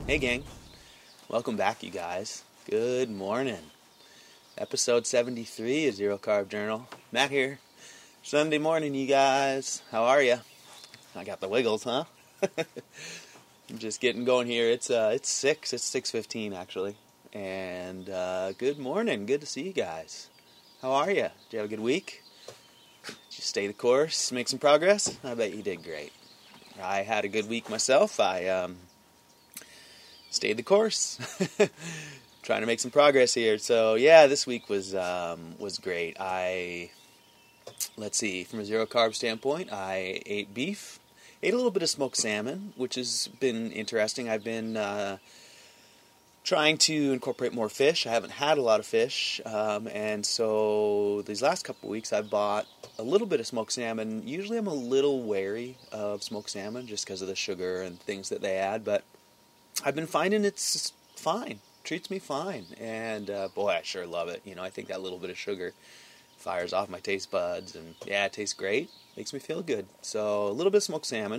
Hey gang, welcome back you guys. Good morning. Episode 73 of Zero Carb Journal. Matt here. Sunday morning you guys. How are ya? I got the wiggles, huh? I'm just getting going here. It's 6:15 actually. And good morning. Good to see you guys. How are ya? Did you have a good week? Did you stay the course? Make some progress? I bet you did great. I had a good week myself. I stayed the course. Trying to make some progress here. So yeah, this week was great. Let's see, from a zero carb standpoint, I ate beef, ate a little bit of smoked salmon, which has been interesting. I've been trying to incorporate more fish. I haven't had a lot of fish, and so these last couple of weeks I've bought a little bit of smoked salmon. Usually I'm a little wary of smoked salmon just because of the sugar and things that they add, but I've been finding it's fine. Treats me fine. And boy, I sure love it. I think that little bit of sugar fires off my taste buds. And yeah, it tastes great. Makes me feel good. So a little bit of smoked salmon.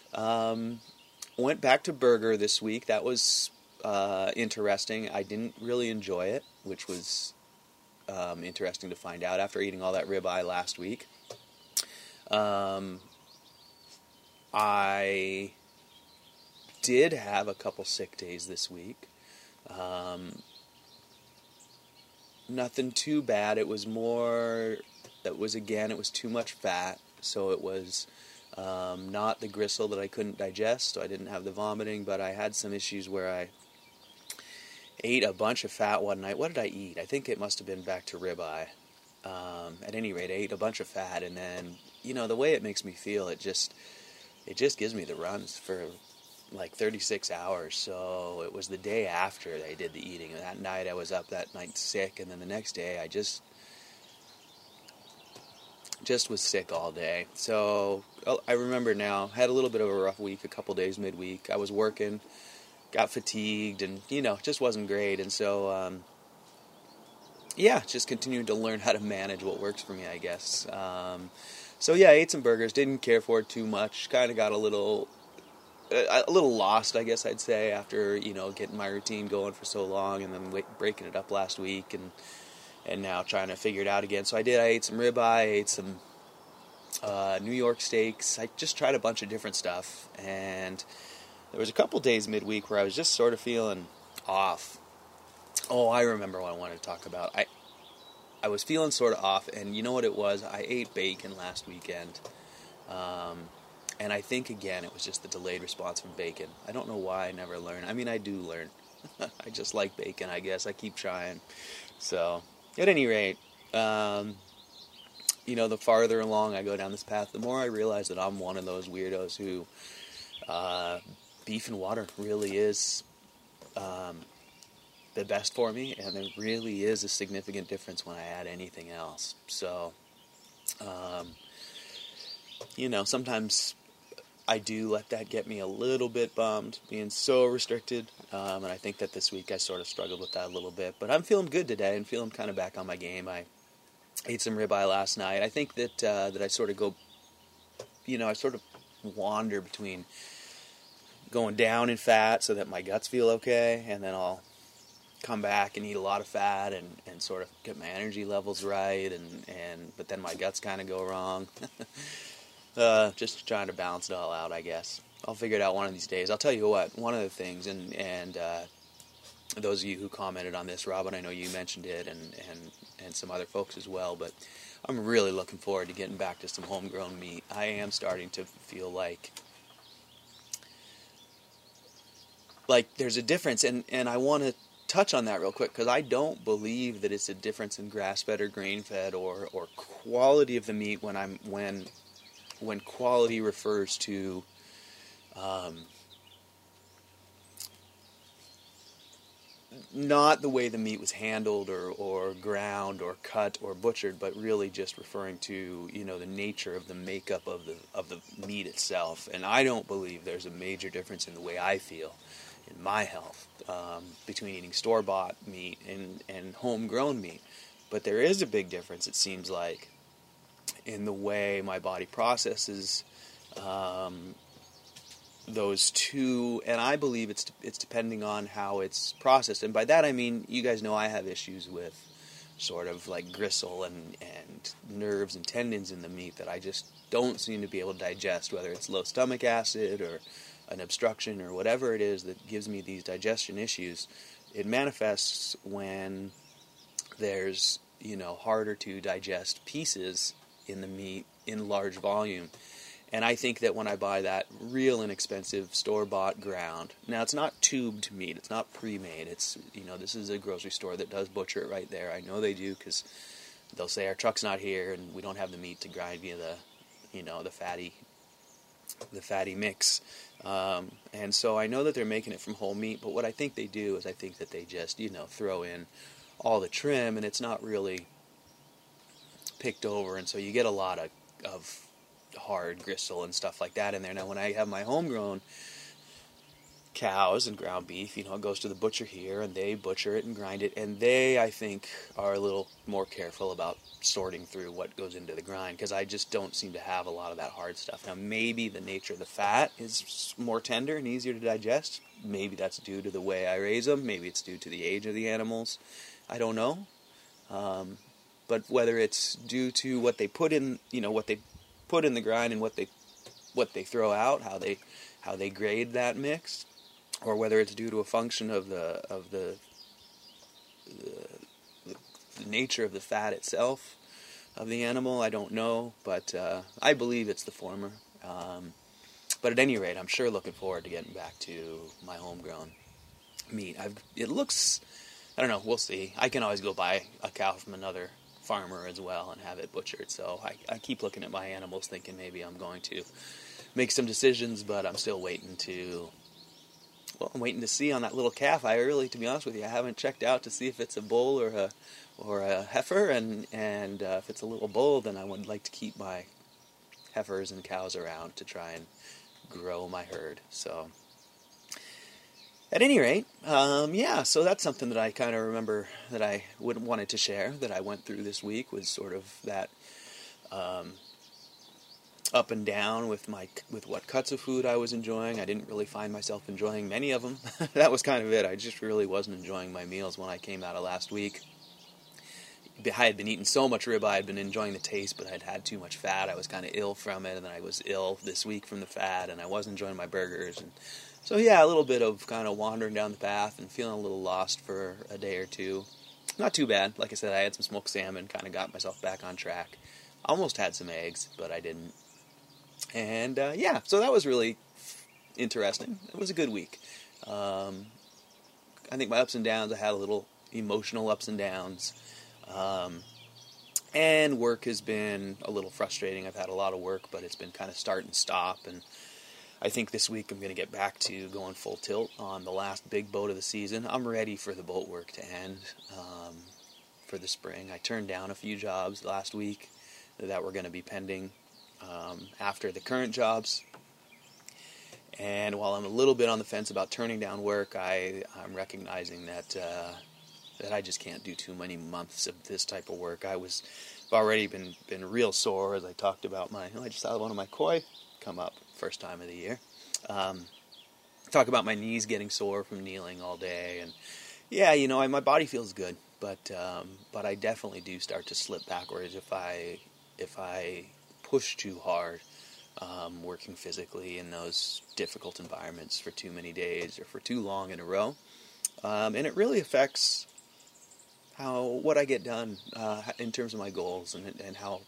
Went back to burger this week. That was interesting. I didn't really enjoy it, which was interesting to find out after eating all that ribeye last week. I did have a couple sick days this week. Nothing too bad. It was too much fat, so it was not the gristle that I couldn't digest, so I didn't have the vomiting, but I had some issues where I ate a bunch of fat one night. What did I eat? I think it must have been back to ribeye. At any rate, I ate a bunch of fat, and then, the way it makes me feel, it just gives me the runs for like 36 hours. So it was the day after they did the eating, and that night I was up that night sick, and then the next day I just was sick all day. So I remember now, had a little bit of a rough week, a couple days midweek. I was working, got fatigued, and it just wasn't great. And so just continued to learn how to manage what works for me, I guess. So yeah, I ate some burgers, didn't care for it too much, kind of got a little lost, I guess I'd say, after, getting my routine going for so long and then breaking it up last week and now trying to figure it out again. So I ate some ribeye, I ate some New York steaks. I just tried a bunch of different stuff, and there was a couple days midweek where I was just sort of feeling off. Oh, I remember what I wanted to talk about. I was feeling sort of off, and you know what it was? I ate bacon last weekend. And I think, again, it was just the delayed response from bacon. I don't know why I never learn. I mean, I do learn. I just like bacon, I guess. I keep trying. So, at any rate, the farther along I go down this path, the more I realize that I'm one of those weirdos who beef and water really is the best for me, and there really is a significant difference when I add anything else. So, sometimes I do let that get me a little bit bummed, being so restricted, and I think that this week I sort of struggled with that a little bit, but I'm feeling good today and feeling kind of back on my game. I ate some ribeye last night. I think that I sort of go, I sort of wander between going down in fat so that my guts feel okay, and then I'll come back and eat a lot of fat and sort of get my energy levels right, but then my guts kind of go wrong. Just trying to balance it all out, I guess. I'll figure it out one of these days. I'll tell you what, one of the things, and those of you who commented on this, Robin, I know you mentioned it, and some other folks as well, but I'm really looking forward to getting back to some homegrown meat. I am starting to feel like there's a difference, and I want to touch on that real quick, because I don't believe that it's a difference in grass-fed or grain-fed or quality of the meat when quality refers to not the way the meat was handled or ground or cut or butchered, but really just referring to the nature of the makeup of the meat itself. And I don't believe there's a major difference in the way I feel in my health between eating store-bought meat and homegrown meat. But there is a big difference, it seems like, in the way my body processes those two, and I believe it's depending on how it's processed. And by that I mean, you guys know I have issues with sort of like gristle and nerves and tendons in the meat that I just don't seem to be able to digest, whether it's low stomach acid or an obstruction or whatever it is that gives me these digestion issues. It manifests when there's, harder to digest pieces in the meat in large volume. And I think that when I buy that real inexpensive store-bought ground, now it's not tubed meat, it's not pre-made, it's, this is a grocery store that does butcher it right there. I know they do, because they'll say our truck's not here and we don't have the meat to grind via the fatty mix. And so I know that they're making it from whole meat, but what I think they do is I think that they just, throw in all the trim, and it's not really picked over, and so you get a lot of hard gristle and stuff like that in there. Now, when I have my homegrown cows and ground beef, it goes to the butcher here, and they butcher it and grind it, and they, I think, are a little more careful about sorting through what goes into the grind, because I just don't seem to have a lot of that hard stuff. Now, maybe the nature of the fat is more tender and easier to digest. Maybe that's due to the way I raise them. Maybe it's due to the age of the animals. I don't know. But whether it's due to what they put in, what they put in the grind and what they throw out, how they grade that mix, or whether it's due to a function of the nature of the fat itself of the animal, I don't know, but I believe it's the former. But at any rate, I'm sure looking forward to getting back to my homegrown meat. It looks, I don't know, we'll see. I can always go buy a cow from another farmer as well and have it butchered, so I keep looking at my animals thinking maybe I'm going to make some decisions, but I'm still waiting to see on that little calf. To be honest with you, I haven't checked out to see if it's a bull or a heifer, and if it's a little bull, then I would like to keep my heifers and cows around to try and grow my herd. So at any rate, so that's something that I kind of remember that I wanted to share, that I went through this week, was sort of that up and down with what cuts of food I was enjoying. I didn't really find myself enjoying many of them. That was kind of it. I just really wasn't enjoying my meals when I came out of last week. I had been eating so much ribeye, I'd been enjoying the taste, but I'd had too much fat. I was kind of ill from it, and then I was ill this week from the fat, and I wasn't enjoying my burgers, and so yeah, a little bit of kind of wandering down the path and feeling a little lost for a day or two. Not too bad. Like I said, I had some smoked salmon, kind of got myself back on track. Almost had some eggs, but I didn't. And so that was really interesting. It was a good week. I think my ups and downs, I had a little emotional ups and downs. And work has been a little frustrating. I've had a lot of work, but it's been kind of start and stop, and I think this week I'm going to get back to going full tilt on the last big boat of the season. I'm ready for the boat work to end for the spring. I turned down a few jobs last week that were going to be pending after the current jobs. And while I'm a little bit on the fence about turning down work, I'm recognizing that I just can't do too many months of this type of work. I've already been real sore, as I talked about I just had one of my koi come up first time of the year. Talk about my knees getting sore from kneeling all day, and my body feels good, but I definitely do start to slip backwards if I push too hard, working physically in those difficult environments for too many days or for too long in a row, and it really affects what I get done in terms of my goals and how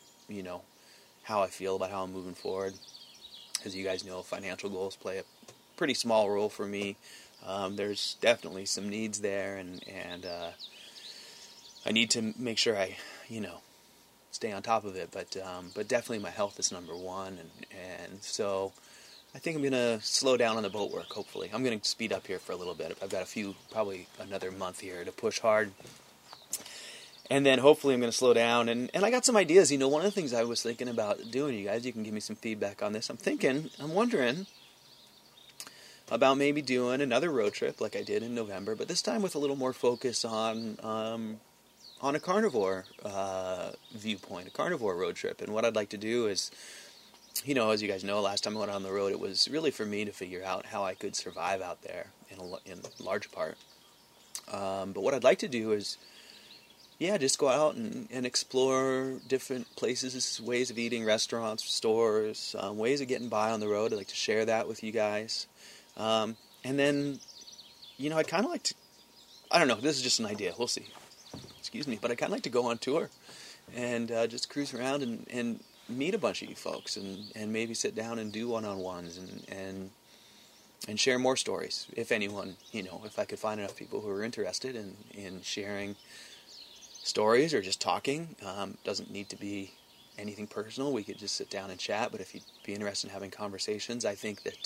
I feel about how I'm moving forward. As you guys know, financial goals play a pretty small role for me. There's definitely some needs there, and I need to make sure I, stay on top of it. But definitely my health is number one, and so I think I'm going to slow down on the boat work, hopefully. I'm going to speed up here for a little bit. I've got probably another month here to push hard. And then hopefully I'm going to slow down. And I got some ideas. One of the things I was thinking about doing, you guys, you can give me some feedback on this. I'm wondering about maybe doing another road trip like I did in November, but this time with a little more focus on a carnivore viewpoint, a carnivore road trip. And what I'd like to do is as you guys know, last time I went on the road, it was really for me to figure out how I could survive out there in large part. But what I'd like to do is, just go out and explore different places, ways of eating, restaurants, stores, ways of getting by on the road. I'd like to share that with you guys. And then, I'd kind of like to, I don't know, this is just an idea, we'll see. Excuse me, but I'd kind of like to go on tour and just cruise around and meet a bunch of you folks and maybe sit down and do one-on-ones and share more stories, if anyone, if I could find enough people who are interested in sharing stories or just talking. Doesn't need to be anything personal. We could just sit down and chat, but if you'd be interested in having conversations, I think that,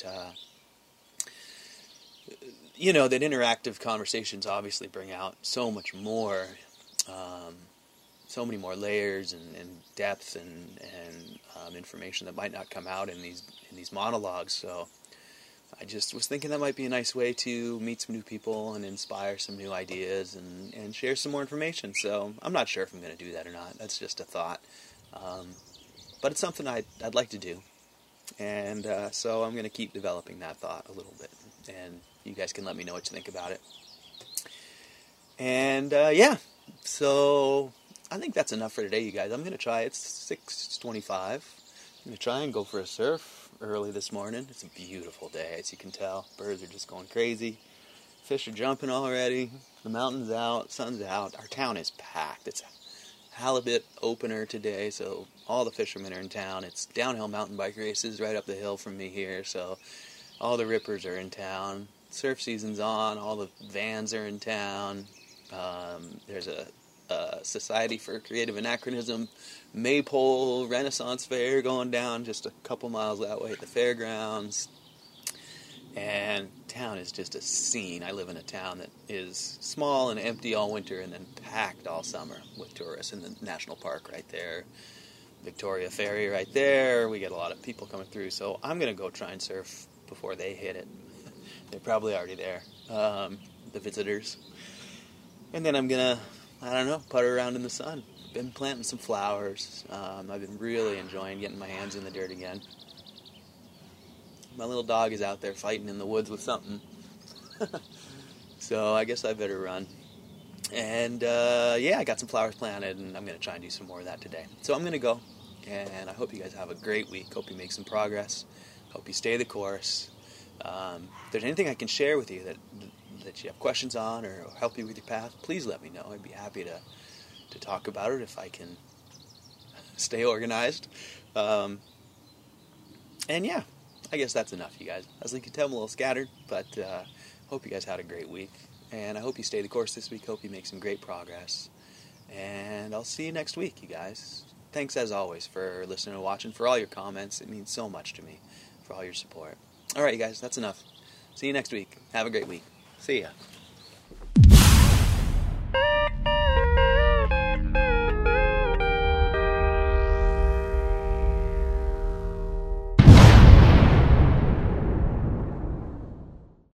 that interactive conversations obviously bring out so much more, so many more layers and depth and information that might not come out in these monologues. So I just was thinking that might be a nice way to meet some new people and inspire some new ideas and share some more information. So I'm not sure if I'm going to do that or not. That's just a thought. But it's something I'd like to do. And so I'm going to keep developing that thought a little bit. And you guys can let me know what you think about it. And so I think that's enough for today, you guys. I'm going to try. It's 6:25. I'm going to try and go for a surf early this morning. It's a beautiful day, as you can tell. Birds are just going crazy. Fish are jumping already. The mountain's out. Sun's out. Our town is packed. It's a halibut opener today, so all the fishermen are in town. It's downhill mountain bike races right up the hill from me here, so all the rippers are in town. Surf season's on. All the vans are in town. There's a Society for Creative Anachronism Maypole Renaissance Fair going down just a couple miles that way at the fairgrounds. And town is just a scene. I live in a town that is small and empty all winter and then packed all summer with tourists in the national park right there. Victoria Ferry right there. We get a lot of people coming through. So I'm going to go try and surf before they hit it. They're probably already there, the visitors. And then I'm going to, putter around in the sun. Been planting some flowers. I've been really enjoying getting my hands in the dirt again. My little dog is out there fighting in the woods with something. So I guess I better run. And I got some flowers planted, and I'm going to try and do some more of that today. So I'm going to go, and I hope you guys have a great week. Hope you make some progress. Hope you stay the course. If there's anything I can share with you that you have questions on or help you with your path, please let me know. I'd be happy to talk about it if I can stay organized. I guess that's enough, you guys. As you can tell, I'm a little scattered, but hope you guys had a great week. And I hope you stay the course this week. Hope you make some great progress. And I'll see you next week, you guys. Thanks, as always, for listening and watching, for all your comments. It means so much to me, for all your support. All right, you guys, that's enough. See you next week. Have a great week. See ya.